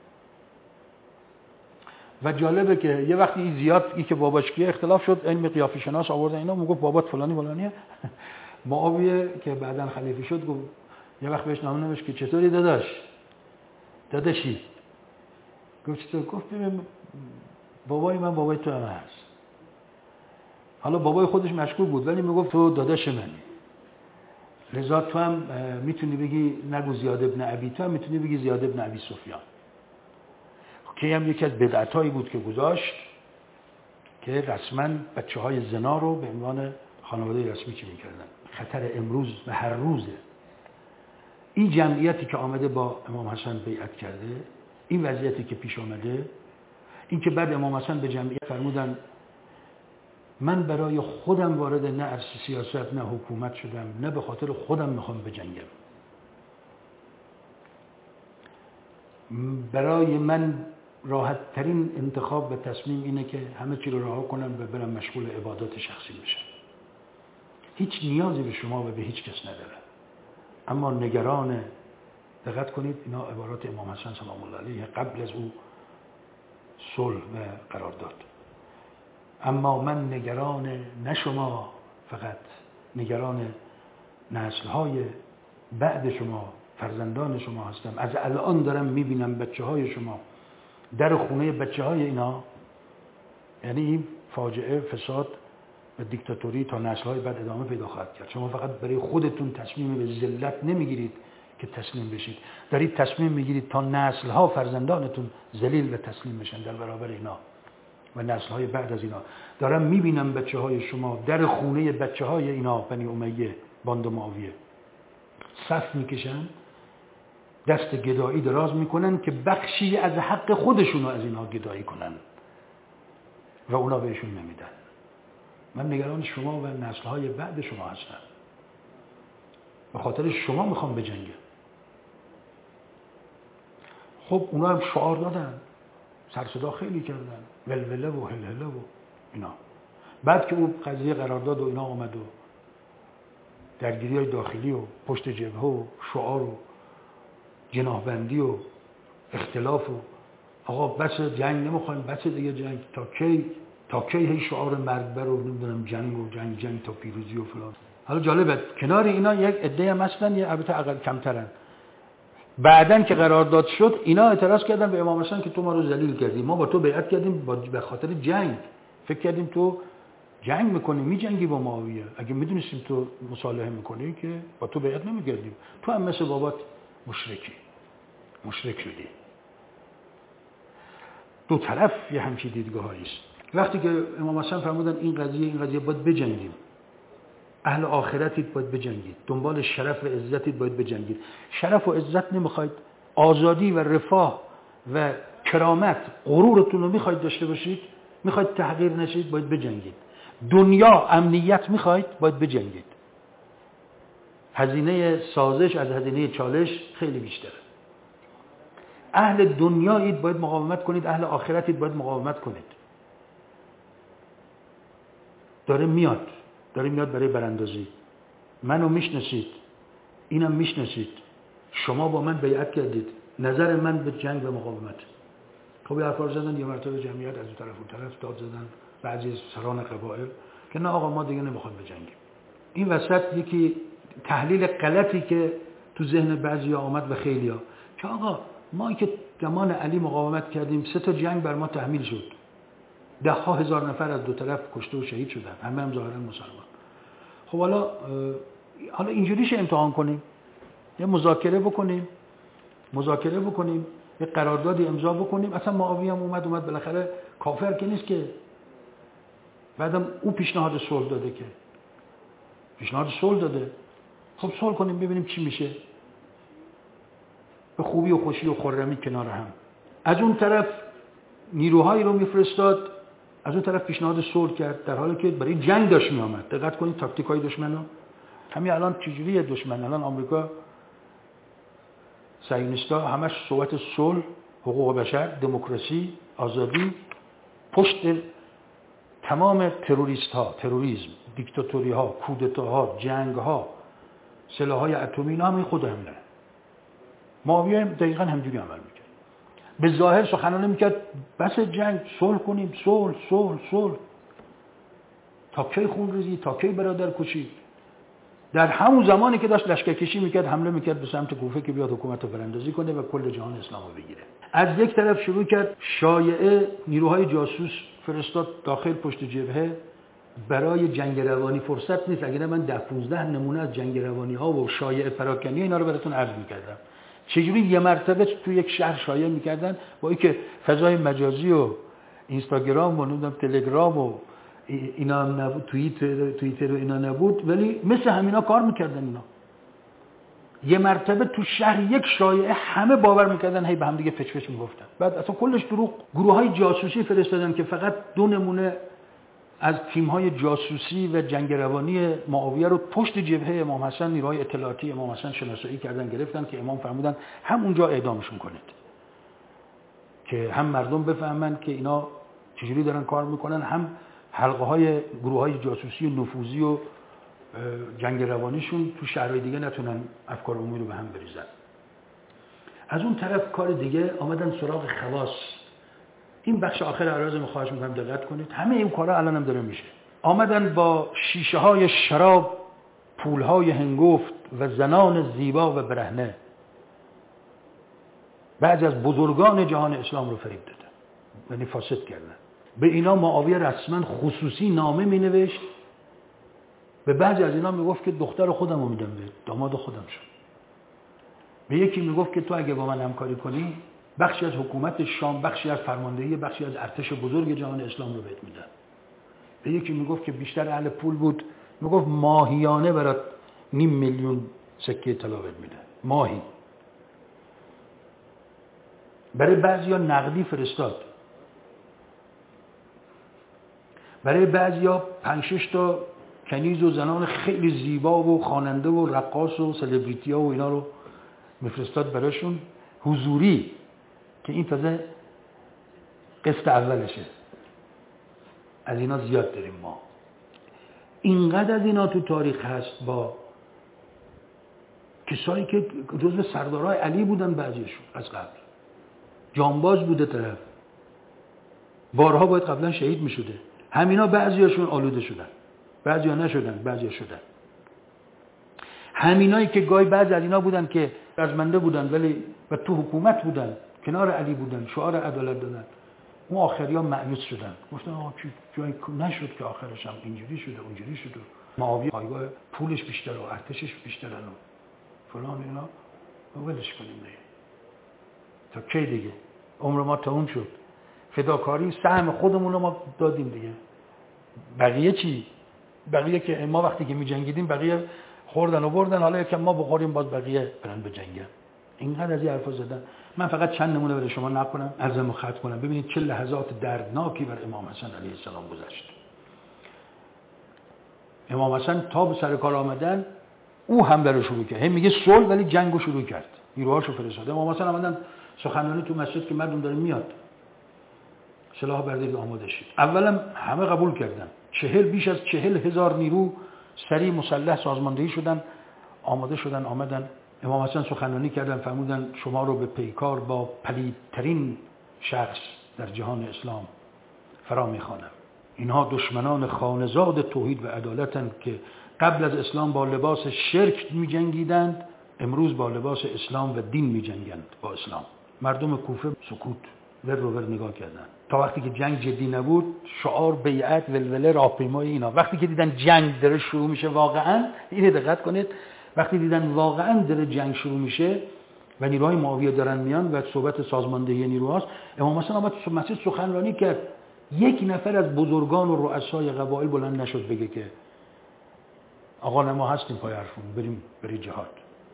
و جالبه که یه وقتی این زیاد ای که باباش کیه اختلاف شد، علم قیافه شناس آوردن اینا، میگفت بابات فلانی فلانیه. معاویه که بعداً خلیفه شد گفت یه وقت بهش نامه نوشت که چطوری داداش؟ داداشی؟ گفت چطور؟ گفت ببین بابای من بابای تو هم هست. حالا بابای خودش مشکوک بود ولی میگفت تو داداش منی، لذا تو هم میتونی بگی نگو زیاد ابن ابی، تو هم میتونی بگی زیاد ابن ابی سفیان. که هم یکی از بدعتایی بود که گذاشت که رسما بچه های زنا رو به عنوان خانواده رسمی چی میکردن. خطر امروز و هر روزه. این جمعیتی که آمده با امام حسن بیعت کرده، این وضعیتی که پیش آمده، این که بعد امام حسن به جمعیت فرمودن من برای خودم وارد نه عرصه سیاست نه حکومت شدم، نه به خاطر خودم میخوام بجنگم، برای من راحت ترین انتخاب و تصمیم اینه که همه چی رو رها کنم و برم مشغول عبادات شخصی بشم. هیچ نیازی به شما و به هیچ کس نداره. اما نگران، دقت کنید اینا عبارات امام حسن سلام الله علیه قبل از او صلح و قرارداد. اما من نگران نه شما فقط، نگران نسل‌های بعد شما، فرزندان شما هستم. از الان دارم میبینم بچه های شما در خونه بچه های اینا، یعنی این فاجعه، فساد و دیکتاتوری تا نسل‌های بعد ادامه پیدا خواهد کرد. شما فقط برای خودتون تصمیم به ذلت نمیگیرید که تسلیم بشید، دارید تصمیم میگیرید تا نسل‌ها فرزندانتون ذلیل و تسلیم بشن در برابر اینا و نسل‌های بعد از اینا. دارم میبینم بچه های شما در خونه بچه های اینا بنی امیه، باند معاویه صف میکشن، دست گدایی دراز میکنن که بخشی از حق خودشونو از اینا گدایی کنن و اونا بهشون نمیدن. من نگران شما و نسل‌های بعد شما هستم. به خاطر شما میخوام بجنگم. خب اونا هم شعار دادن، سر صدا خیلی کردن، ولوله و هلهله و اینا. بعد که اون قضیه قرارداد و اینا آمد و درگیری‌های داخلی و پشت جبهه و شعار و جناحبندی و اختلاف و آقا بس جنگ نمیخوایم، بس دیگه جنگ تا کی تا کی هی شعار مرگ بر و نمیدونم جنگ و جنگ جنگ تا پیروزی و فلان. حالا جالبه کنار اینا یک عده هم هستن یه البته اقل کمترن، بعدن که قرارداد شد اینا اعتراض کردن به امام حسن که تو ما رو ذلیل کردی، ما با تو بیعت کردیم به خاطر جنگ، فکر کردیم تو جنگ میکنی میجنگی با معاویه، اگه میدونستیم تو مصالحه میکنی که با تو بیعت نمیکردیم، تو هم مثل بابات مشرکی مشرک شدی. دو طرف یه همچین دیدگاهایی است. وقتی که امام حسن فرمودن این قضیه این قضیه باید بجنگیم، اهل آخرتید باید بجنگید، دنبال شرف و عزتید باید بجنگید. شرف و عزت نمیخواید، آزادی و رفاه و کرامت غرورتون رو میخواید داشته باشید، میخواید تحقیر نشید، باید بجنگید. دنیا امنیت میخواید، باید بجنگید. هزینه سازش از هزینه چالش خیلی بیشتره. اهل دنیایید باید مقاومت کنید، اهل آخرتید باید مقاومت کنید. داره میاد داره میاد برای براندازی. منو میشناسید، اینم میشناسید، شما با من بیعت کردید، نظر من به جنگ و مقاومت. خب یه حرفا زدن، یه مرتبه جمعیت از اون طرف اون طرف داد زدن، بعضی از سران قبایل که نه آقا ما دیگه نمیخواد بجنگیم. این وسط یکی تحلیل غلطی که تو ذهن بعضیا آمد و خیلیا که آقا ما که زمان علی مقاومت کردیم، سه تا جنگ بر ما تحمیل شد، ده ها هزار نفر از دو طرف کشته و شهید شدن، همه هم ظاهرا مسلمان. خب حالا حالا اینجوریش امتحان کنیم، یه مذاکره بکنیم مذاکره بکنیم یه قراردادی امضا بکنیم. اصلا معاویه هم اومد اومد بالاخره کافر که نیست که، بعدم او پیشنهاد صلح داده که پیشنهاد صلح داده. خب صلح کنیم ببینیم چی میشه، به خوبی و خوشی و خرمی کنار هم. از اون طرف نیروهایی رو میفرستاد، از اون طرف پیشنهاد صلح کرد، در حالی که برای جنگ داشت میآمد. دقت کنید تاکتیکای دشمنو. همین الان چجوریه دشمن؟ الان آمریکا، صهیونیست‌ها همش صحبت صلح، حقوق بشر، دموکراسی، آزادی، پشت تمام تروریست‌ها، تروریسم، دیکتاتوری‌ها، کودتاها، جنگ‌ها، سلاح‌های اتمی، اینا هم خود حمله. معاویه دقیقاً همجوری عمل می‌کرد. به ظاهر سخنرانی می‌کرد بس جنگ، صلح کنیم، صلح صلح صلح. تا کی خونریزی، تا کی برادر کشی. در همون زمانی که داشت لشکرکشی میکرد، حمله میکرد به سمت کوفه که بیاد حکومت رو براندازی کنه و کل جهان اسلام رو بگیره. از یک طرف شروع کرد شایعه، نیروهای جاسوس فرستاد داخل پشت جبهه برای جنگ روانی. فرصت نیست، اگه من ده پونزده نمونه از جنگ روانی ها و شایعه پراکنی اینا رو براتون عرض میکردم. چجوری یه مرتبه تو یک شهر شایعه میکردن، با اینکه فضای مجازی و اینستاگرام و نمیدونم تلگرام و اینا هم نبود، توییتر توییتر و اینا نبود، ولی مثل همینا کار میکردن. اینا یه مرتبه تو شهر یک شایعه همه باور میکردن، هی به هم دیگه فچ فچ میگفتن، بعد اصلا کلش دروغ. گروه های جاسوسی فرستادن که فقط دو نمونه از تیم های جاسوسی و جنگ روانی معاویه رو پشت جبهه امام حسن، نیروهای اطلاعاتی امام حسن شناسایی کردن، گرفتن که امام فرمودن همونجا اعدامشون کنید، که هم مردم بفهمن که اینا چجوری دارن کار میکنن، هم حلقه های گروه های جاسوسی و نفوذی و جنگ روانیشون تو شهرهای دیگه نتونن افکار عمومی رو به هم بریزن. از اون طرف کار دیگه آمدن سراغ خواص. این بخش آخر عرض مخواهش میکنم دقت کنید، همه این کارا الان هم داره میشه. آمدن با شیشه های شراب، پول های هنگفت و زنان زیبا و برهنه بعضی از بزرگان جهان اسلام رو فریب دادن، یعنی فاسد کردن. به اینا معاویه رسما خصوصی نامه می نوشت، به بعضی از اینا می گفت که دختر خودم رو میدم به داماد خودم شد. به یکی می گفت که تو اگه با من همکاری کنی بخشی از حکومت شام، بخشی از فرماندهی، بخشی از ارتش بزرگ جهان اسلام رو بهت میدم. به یکی می گفت که بیشتر اهل پول بود، می گفت ماهیانه برات نیم میلیون سکه طلا بهت میدم ماهی. برای بعضیا نقدی فرستاد، برای بعضیا پنج شش تا کنیز و زنان خیلی زیبا و خواننده و رقاص و سلبریتی ها و اینا رو میفرستاد براشون حضوری، که این تازه قسط اولشه. از اینا زیاد داریم ما. اینقدر از اینا تو تاریخ هست، با کسایی که جزو سردارای علی بودن، بعضیشون از قبل جانباز بوده طرف، بارها باید قبلا شهید میشده. همینا بعضیاشون آلوده شدن، بعضیا نشدن، بعضیا شدن. همینایی که گاهی بعضی از اینا بودن که رزمنده بودن ولی و تو حکومت بودن، کنار علی بودن، شعار عدالت دادن، اون آخریا مایوس شدن، گفتن آقا جایی نشد که آخرش هم اینجوری شده اونجوری شده، معاویه پایگاه پولش بیشتره و ارتشش بیشتره و فلان اینا، ولش کنیم دیگه تا کی دیگه، عمر ما تموم شد، فداکاری سهم خودمون رو ما دادیم دیگه، بقیه چی؟ بقیه که ما وقتی که می‌جنگیدیم بقیه خوردن و بردن، حالا یکم ما بخوریم باز بقیه برن بجنگن. اینقدر از این حرفا زدن. من فقط چند نمونه برای شما نقل کنم، عرضم ختم کنم. ببینید چه لحظات دردناکی بر امام حسن علیه السلام گذشت. امام حسن تا به سر کار آمدن او هم رو شروع کرد. هم میگه صلح ولی جنگو شروع کرد. نیروهاشو فرستاد. امام حسن آمدن سخنرانی تو مسجد که مردم داره میاد. سلاح برداری آماده شد. اولا همه قبول کردن. چهل بیش از چهل هزار نیرو سریع مسلح سازماندهی شدن، آماده شدن، آمدن. امام حسن سخنرانی کردن، فرمودن شما رو به پیکار با پلیدترین شخص در جهان اسلام فرا میخوانم. اینها دشمنان خانزاد توحید و عدالتند که قبل از اسلام با لباس شرک میجنگیدند، امروز با لباس اسلام و دین میجنگند با اسلام. مردم کوفه سکوت ور رو ور نگاه کردن. تا وقتی که جنگ جدی نبود، شعار بیعت ولوله راهپیمایی اینا. وقتی که دیدن جنگ داره شروع میشه واقعا، اینو دقت کنید، وقتی دیدن واقعا داره جنگ شروع میشه و نیروهای معاویه دارن میان و صحبت سازماندهی نیروهاست، امام حسن آمد تو مسجد سخنرانی کرد. یک نفر از بزرگان و رؤسای قبایل بلند نشد بگه که آقا ما هستیم پای حرفمون، بریم برای جهاد.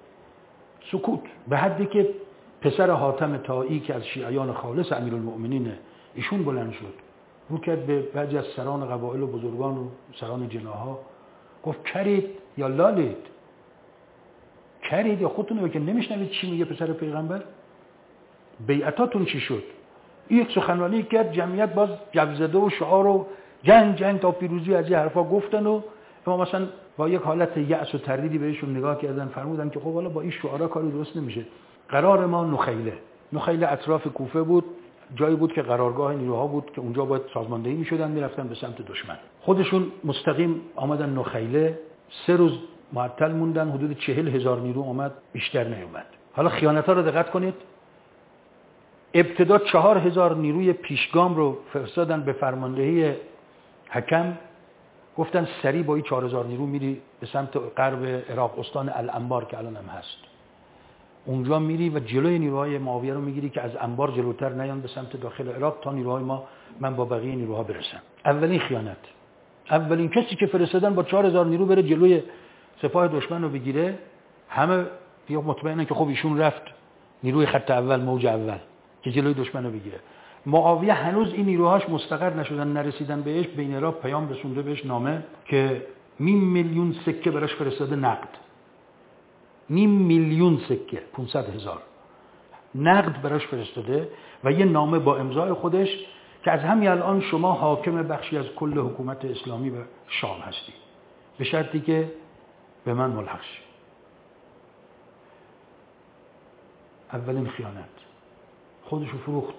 سکوت. به حدی که پسر حاتم طایی که از شیعیان خالص امیرالمؤمنین ایشون بلند شد، رو کرد به بعضی از سران قبایل و بزرگان و سران جناها، گفت کرید یا لالید، کرید یا خودتون رو که نمیشنوید چی میگه پسر پیغمبر؟ بیعتاتون چی شد؟ این یک سخنرانی کرد، جمعیت باز جوزده و شعار و جنگ جنگ تا پیروزی از این حرفا گفتن و امام مثلا با یک حالت یأس و تردیدی بهشون نگاه کردن، فرمودن که خب حالا با این شعارا کاری درست نمیشه. قرار ما نخیله. نخیله اطراف کوفه بود، جایی بود که قرارگاه نیروها بود که اونجا باید سازماندهی میشدن، میرفتن به سمت دشمن. خودشون مستقیم آمدن نخیله، سه روز معطل موندن، حدود چهل هزار نیرو آمد، بیشتر نیومد. حالا خیانت‌ها رو دقت کنید. ابتدا چهار هزار نیروی پیشگام رو فرستادن به فرماندهی حکم، گفتن سریع با این چهار هزار نیرو میری به سمت غرب عراق، استان الانبار که الان هم هست، اونجا میری و جلوی نیروهای معاویه رو میگیری که از انبار جلوتر نیان به سمت داخل عراق تا نیروهای ما من با بقیه نیروها برسم. اولین خیانت. اولین کسی که فرستادن با چهار هزار نیرو بره جلوی سپاه دشمن رو بگیره، همه یا مطمئنن که خب ایشون رفت نیروی خط اول، موج اول که جلوی دشمن رو بگیره. معاویه هنوز این نیروهاش مستقر نشدن، نرسیدن بهش، بین عراق پیام رسونده بهش نامه که نیم میلیون سکه براش فرستاده نقد. نیم میلیون سکه، پانصد هزار نقد براش فرستاده و یه نامه با امضای خودش که از همین الان شما حاکم بخشی از کل حکومت اسلامی و شام هستی، به شرطی که به من ملحق شی. اولین خیانت. خودشو فروخت.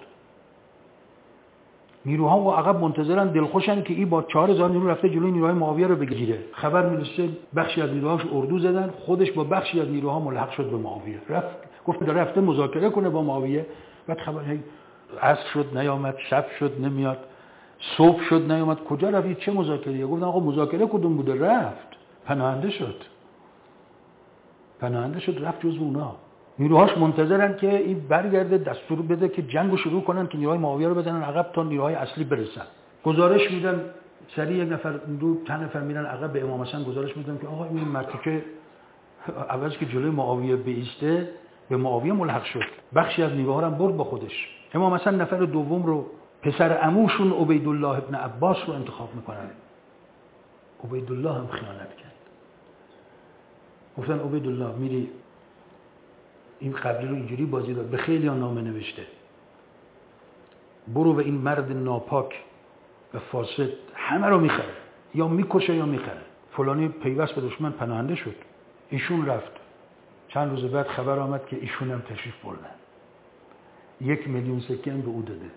نیروها و عقب منتظرن، دلخوشن که این با چهار هزار نیرو رفته جلوی نیروهای معاویه رو بگیره. خبر میرسه بخشی از نیروهاش اردو زدن، خودش با بخشی از نیروها ملحق شد به معاویه. رفت گفت داره رفته مذاکره کنه با معاویه. بعد خبر هی عصر شد نیامد، شب شد نمیاد، صبح شد نیامد. کجا رفت؟ چه مذاکره؟ گفتن آقا مذاکره کدوم بوده؟ رفت پناهنده شد. پناهنده شد رفت جزو اونا. نیروهاش منتظرن که این برگرده دستور بده که جنگو شروع کنن که نیروهای معاویه رو بزنن عقب تا نیروهای اصلی برسن. گزارش میدن سریع، یک نفر دو چند نفر میرن عقب به امام حسن گزارش میدن که آقا این مرتکه اولش که جلوی معاویه بیسته به معاویه ملحق شد، بخشی از نیروها رو برد با خودش. امام حسن نفر دوم رو، پسر عموشون عبیدالله ابن عباس رو انتخاب میکنن. عبیدالله هم خیانت کرد. گفتن عبیدالله میری این قبلی رو اینجوری بازی داد، به خیلی ها نامه نوشته، برو و این مرد ناپاک و فاسد همه رو میخره، یا میکشه یا میخره. فلانی پیوست به دشمن پناهنده شد، ایشون رفت. چند روز بعد خبر آمد که ایشون هم تشریف بردن، یک میلیون سکه به او داده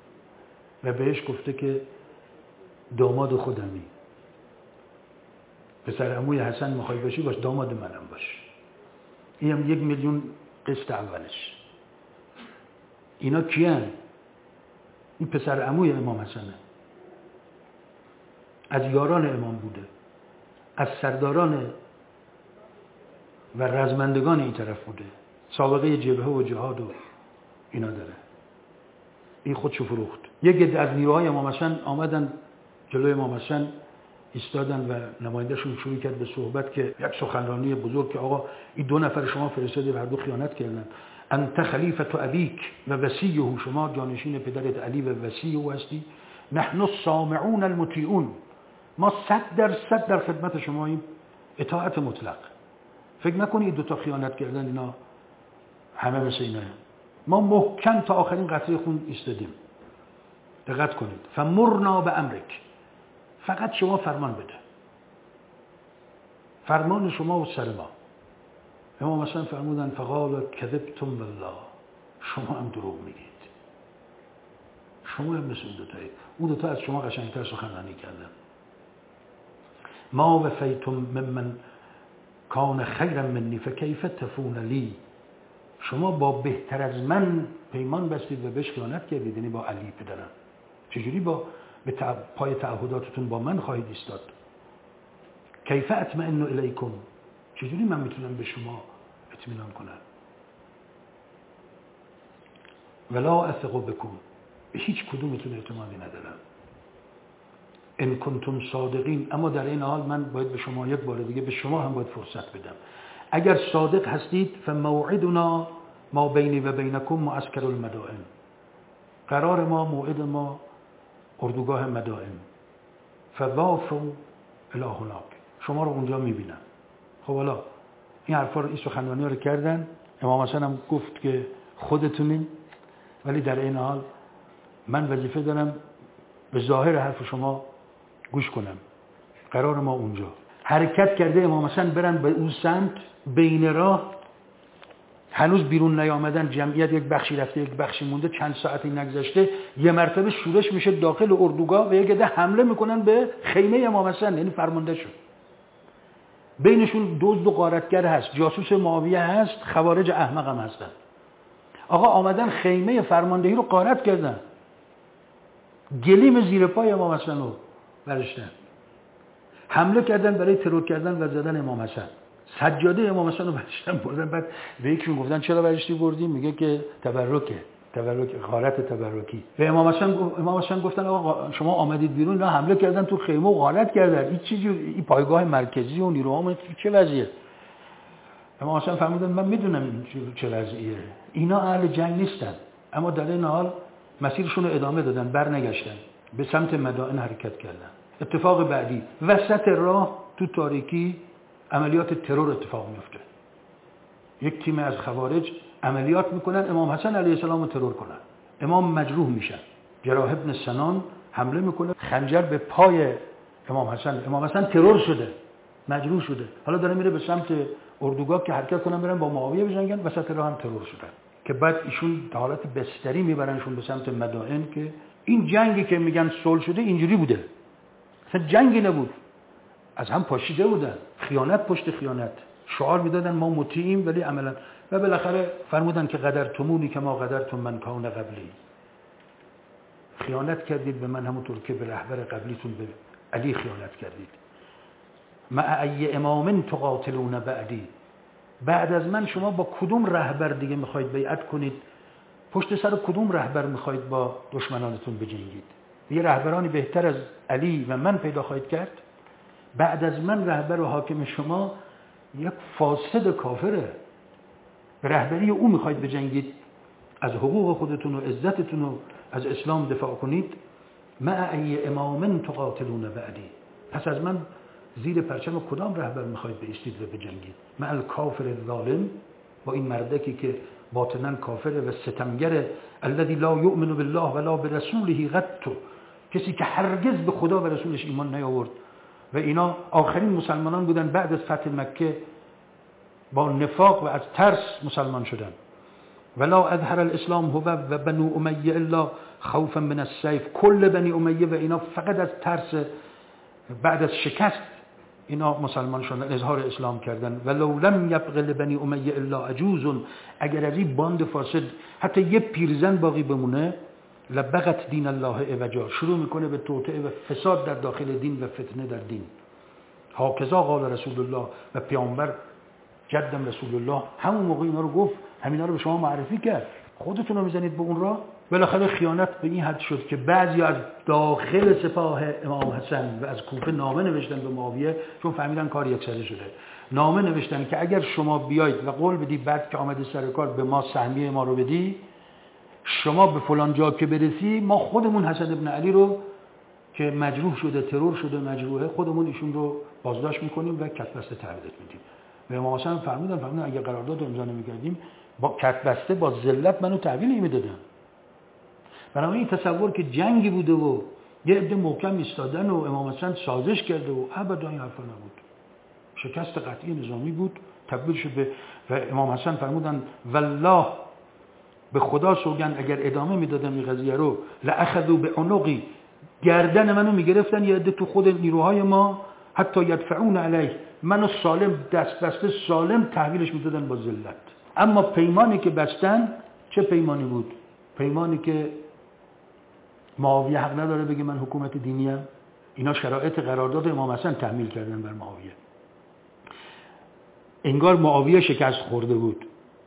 و بهش گفته که داماد خودمی. پسر عموی حسن میخوای باشی باش، داماد منم باش. این هم یک میلیون قسط اولش. اینا کیان؟ این پسر عموی امام حسنه، از یاران امام بوده، از سرداران و رزمندگان این طرف بوده، سابقه جبهه و جهاد و اینا داره. این خودشو فروخت. یک عده از نیروهای امام حسن آمدن جلوی امام حسن ایستادن و نمایندهشون شروع کرد به صحبت که یک سخنرانی بزرگ که آقا این دو نفر شما فرستادی و هر دو خیانت کردن. انت خلیفه ابیک و وصیه، شما جانشین پدرت علی و وصی او هستی. نحن السامعون المطیعون، ما صد درصد در خدمت شما این اطاعت مطلق. فکر نکنید دو تا خیانت کردن اینا همه مثل اینا. ما محکم تا آخرین قطره خون ایستادیم. دقت کنید. فمرنا به امرک، فقط شما فرمان بده، فرمان شما و سر ما. امام مثلا فرمودن فقال کذبتم بالله، شما هم دروغ میگید، شما هم مثل دو تایید. اون دو تا از شما قشنگتر سخنرانی کردن. ما وفیتم ممن کان خیرا منی فکیف تفون لی، شما با بهتر از من پیمان بستید و بهش خیانت کردید، یعنی با علی پدرم. چجوری با به پای تعهداتتون با من خواهید ایستاد؟ کیف اطمئن الیکم، چجوری من میتونم به شما اطمینان کنم؟ ولا اثق بکم، به هیچ کدومتون اعتمادی ندارم. ان کنتم صادقین، اما در این حال من باید به شما یک بار دیگه به شما هم باید فرصت بدم. اگر صادق هستید فموعدنا ما بینی و بینکم معسکر المدائن، قرار ما، موعد ما اردوگاه مدائن. فوافوا الی هناک، شما رو اونجا میبینم. خب حالا این حرفا رو، این سخنرانی رو کردن. امام حسن هم گفت که خودتونین، ولی در این حال من وظیفه دارم به ظاهر حرف شما گوش کنم. قرار ما اونجا. حرکت کرده امام حسن برن به اون سمت. بین راه هنوز بیرون نیامدن، جمعیت یک بخشی رفته یک بخشی مونده، چند ساعتی نگذشته یه مرتبه شورش میشه داخل اردوگاه و یک عده حمله میکنن به خیمه امام حسن، یعنی فرمانده شد. بینشون دزد و غارتگر هست، جاسوس معاویه هست، خوارج احمق هم هستن. آقا آمدن خیمه فرماندهی رو غارت کردن، گلیم زیر پای امام حسن رو برشتن، حمله کردن برای ترور کردن و زدن امام حسن. سجاده امام حسن رو برشتن بردن. بعد به یکشون گفتن چرا برشتی بردیم؟ میگه که تبرکه، تبرک، غارت تبرکی. به امام حسن امام حسن گفتن آقا شما آمدید بیرون، اینا حمله کردن تو خیمه و غارت کردن. این چه جور، این پایگاه مرکزی و نیروها چه وضعیه؟ امام حسن فرمودن من میدونم چه وضعیه، اینا اهل جنگ نیستن، اما در این حال مسیرشون رو ادامه دادن، برنگشتن، به سمت مدائن حرکت کردن. اتفاق بعدی، وسط راه تو تاریکی عملیات ترور اتفاق میفته. یک تیم از خوارج عملیات میکنن امام حسن علیه السلام رو ترور کنن. امام مجروح میشن. جراح ابن سنان حمله میکنه، خنجر به پای امام حسن. امام حسن ترور شده، مجروح شده، حالا داره میره به سمت اردوگاه که حرکت کنن برن با معاویه بجنگن. وسط راه هم ترور شدن که بعد ایشون در حالت بستری میبرنشون به سمت مدائن. که این جنگی که میگن صلح شده اینجوری بوده، اصلا جنگی نبود، از هم پاشیده بودن، خیانت پشت خیانت، شعار میدادن ما مطیعیم ولی عملا. و بالاخره فرمودن که قدرتمونی که ما قدرتم من کان قبلی، خیانت کردید به من همونطور که به رهبر قبلیتون به علی خیانت کردید. مع ای امام تقاتلون بعدی، بعد از من شما با کدوم رهبر دیگه میخواید بیعت کنید؟ پشت سر کدوم رهبر میخواید با دشمنانتون بجنگید؟ یه رهبرانی بهتر از علی و من پیدا خواهید کرد؟ بعد از من رهبر و حاکم شما یک فاسد کافره، به رهبری او میخواید بجنگید؟ از حقوق خودتون و عزتتون و از اسلام دفاع کنید؟ مع ای امام تقاتلون بعدی، پس از من زیر پرچم کدام رهبر میخواید بایستید و بجنگید؟ مع الکافر الظالم، با این مردکی که باطناً کافره و ستمگره. الذی لا یؤمن بالله ولا برسوله قط، کسی که هرگز به خدا و رسولش ایمان نیاورد. و اینا آخرین مسلمانان بودن بعد از فتح مکه، با نفاق و از ترس مسلمان شدن. ولا اظهر الاسلام هو و بنو امیه الا خوفا من السیف، کل بنی امیه و اینا فقط از ترس بعد از شکست اینا مسلمان شدن، اظهار اسلام کردن. ولو لم یبق لبنی امیه الا عجوز، اگر از این باند فاسد حتی یه پیرزن باقی بمونه، لبغت دین الله عوجا، شروع میکنه به توطئه و فساد در داخل دین و فتنه در دین. هاکذا قال رسول الله، و پیامبر جدم رسول الله همون موقع اینا رو گفت، همینا رو به شما معرفی کرد. خودتون رو میزنید به اون راه. بالاخره خیانت به این حد شد که بعضی از داخل سپاه امام حسن و از کوفه نامه نوشتن به معاویه، چون فهمیدن کار یکسره شده. نامه نوشتن که اگر شما بیایید و قول بدی بعد که آمدی سر کار به ما سهمیه ما رو بدی، شما به فلان جا که برسی ما خودمون حسن ابن علی رو که مجروح شده، ترور شده، مجروحه، خودمون ایشون رو بازداشت میکنیم و کتبسته تحویلت میدیم. و امام حسن فرمودن فرمودن اگه قرارداد امضا نمیکردیم با کتبسته با ذلت منو تحویل میدادن. بنابراین تصور که جنگی بوده و یه عده محکم ایستادن و امام حسن سازش کرده و ابدا این حرفا نبود. شکست قطعی نظامی بود، تبدیل شد به، و امام حسن فرمودن والله به خدا سوگند اگر ادامه میدادم این قضیه رو لاخذوا بعنقی، گردن منو میگرفتن یه عده تو خود نیروهای ما، حتی یدفعون علیه، منو سالم دست بسته سالم تحویلش میدادن با ذلت. اما پیمانی که بستن چه پیمانی بود؟ پیمانی که معاویه حق نداره بگه من حکومت دینیم. اینا شرایط قرارداد امام حسن تحمیل کردن بر معاویه. انگار معاویه شکست خورده بود.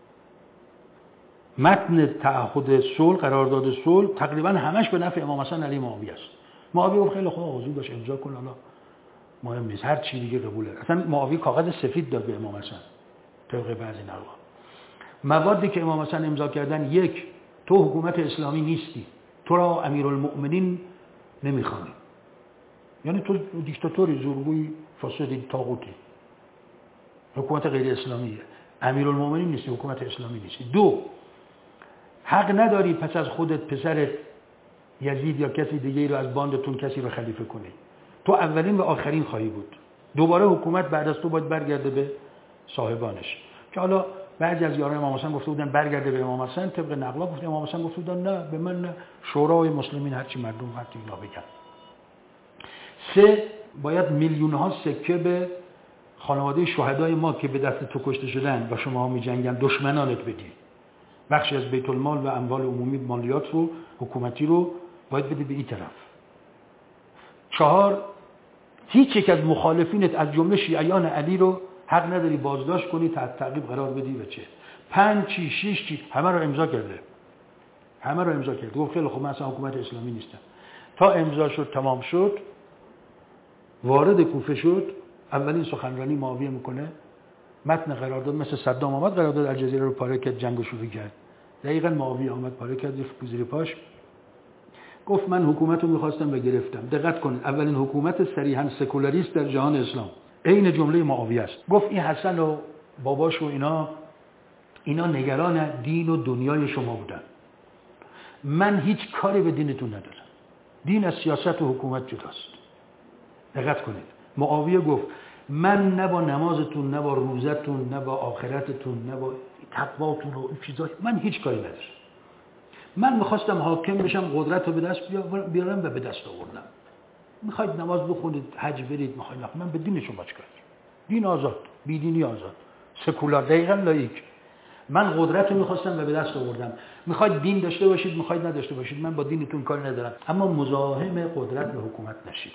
متن تعهد صلح، قرارداد صلح تقریبا همش به نفع امام حسن علی معاویه است. معاویه گفت خیلی خوب حضور باش امضا کن، حالا مهم نیست، هر چی دیگه قبوله. اصلا معاویه کاغذ سفید داد به امام حسن طبق بعضی نقلا. موادی که امام حسن امضا کردن، یک، تو حکومت اسلامی نیستی، تو را امیرالمؤمنین نمیخوانی، یعنی تو دیکتاتوری، زورگوی، فاسدی، طاغوتی، حکومت غیر اسلامیه، امیرالمؤمنین نیستی، حکومت اسلامی نیستی. دو، حق نداری پس از خودت پسرت یزید یا کسی دیگه رو از باندتون کسی رو خلیفه کنی، تو اولین و آخرین خواهی بود. دوباره حکومت بعد از تو باید برگرده به صاحبانش. که حالا بعضی از یاران امام حسن گفته بودن برگرده به امام حسن، طبق نقلا گفته امام حسن گفته بودن نه به من نه، شورای مسلمین هرچی مردم هرچی اینا بگن. سه، باید میلیون ها سکه به خانواده شهدای ما که به دست تو کشته شدن و شما ها می جنگن دشمنانت بدی. بخشی از بیت المال و اموال عمومی مالیات رو حکومتی رو باید بدی به این طرف. چهار، هیچ یک از مخالفینت از جمله شیعیان علی رو حق نداری بازداشت کنی، تحت تعقیب قرار بدی و چه. پنج چی، شش چی، همه رو امضا کرده. همه رو امضا کرده. گفت خیلی خب من اصلا حکومت اسلامی نیستم. تا امضا شد تمام شد، وارد کوفه شد، اولین سخنرانی معاویه میکنه، متن قرارداد مثل صدام آمد قرارداد الجزیره رو پاره کرد، جنگ شروع کرد. دقیقاً معاویه آمد پاره کرد، ریخت زیر پاش. گفت من حکومت رو میخواستم و گرفتم. دقت کنید، اولین حکومت صریحاً سکولاریست در جهان اسلام عین جمله معاویه است. گفت این حسن و باباش و اینا اینا نگران دین و دنیای شما بودن. من هیچ کاری به دینتون ندارم. دین از سیاست و حکومت جداست. دقت کنید. معاویه گفت من نه با نمازتون، نه با روزتون، نه با آخرتتون، نه با تقواتون و این چیزا من هیچ کاری ندارم. من میخواستم حاکم بشم، قدرت رو به دست بیارم و به دست آوردم. میخواید نماز بخونید، حج برید، میخواید من به دین شما چیکار؟ دین آزاد، بیدینی آزاد، سکولار، دقیقاً لایک. من قدرت رو میخواستم و به دست آوردم. میخواید دین داشته باشید، میخواید نداشته باشید، من با دینتون کاری ندارم، اما مزاحم قدرت و حکومت نشید.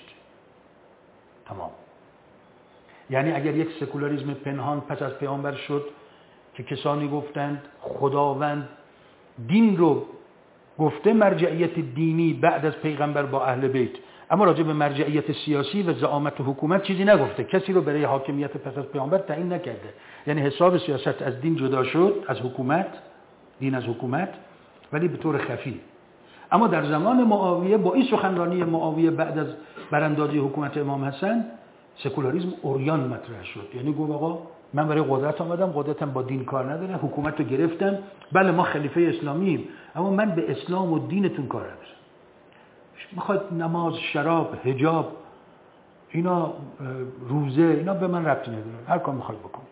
تمام. یعنی اگر یک سکولاریسم پنهان پس از پیامبر شد که کسانی گفتند خداوند دین رو گفته مرجعیت دینی بعد از پیغمبر با اهل بیت، اما راجع به مرجعیت سیاسی و زعامت و حکومت چیزی نگفته، کسی رو برای حاکمیت پس از پیامبر تعیین نکرده. یعنی حساب سیاست از دین جدا شد، از حکومت، دین از حکومت، ولی به طور خفی. اما در زمان معاویه با این سخنرانی معاویه بعد از براندازی حکومت امام حسن، سکولاریسم اوریان مطرح شد. یعنی گفت آقا من برای قدرت آمدم، قدرتم با دین کار نداره، حکومت رو گرفتم، بله ما خلیفه اسلامیم، اما من به اسلام و دینتون کار ندارم. میخواید نماز، شراب، حجاب، اینا روزه، اینا به من ربطی نداره، هر کار میخواید بکن.